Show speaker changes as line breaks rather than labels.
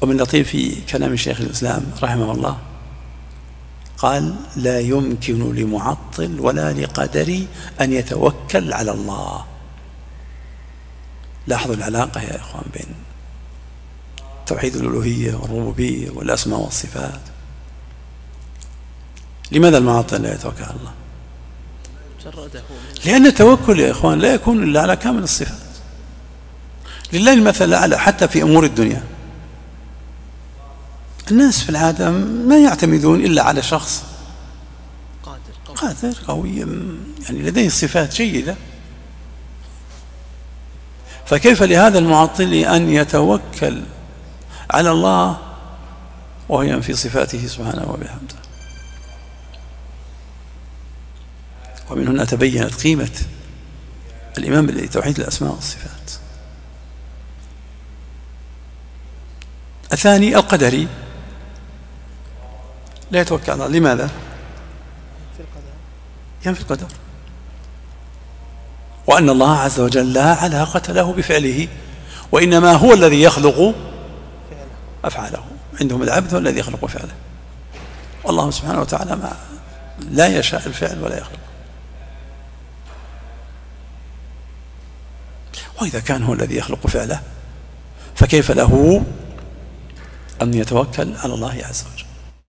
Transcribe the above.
ومن لطيف في كلام شيخ الإسلام رحمه الله قال: لا يمكن لمعطل ولا لقدري أن يتوكل على الله. لاحظوا العلاقة يا إخوان بين توحيد الألوهية والربوبية والأسماء والصفات. لماذا المعطل لا يتوكل على الله؟ لأن التوكل يا إخوان لا يكون إلا على كامل الصفات. لله المثل الأعلى حتى في أمور الدنيا. الناس في العادة ما يعتمدون إلا على شخص قادر قوي، يعني لديه صفات جيدة. فكيف لهذا المعطل أن يتوكل على الله وهو ينفي صفاته سبحانه وبحمده؟ ومن هنا تبينت قيمة الإيمان بتوحيد الأسماء والصفات. الثاني القدري لا يتوكل على الله. لماذا؟ ينفي القدر، وأن الله عز وجل لا علاقة له بفعله، وإنما هو الذي يخلق أفعاله. عندهم العبد هو الذي يخلق فعله، والله سبحانه وتعالى لا يشاء الفعل ولا يخلق. وإذا كان هو الذي يخلق فعله فكيف له أن يتوكل على الله عز وجل؟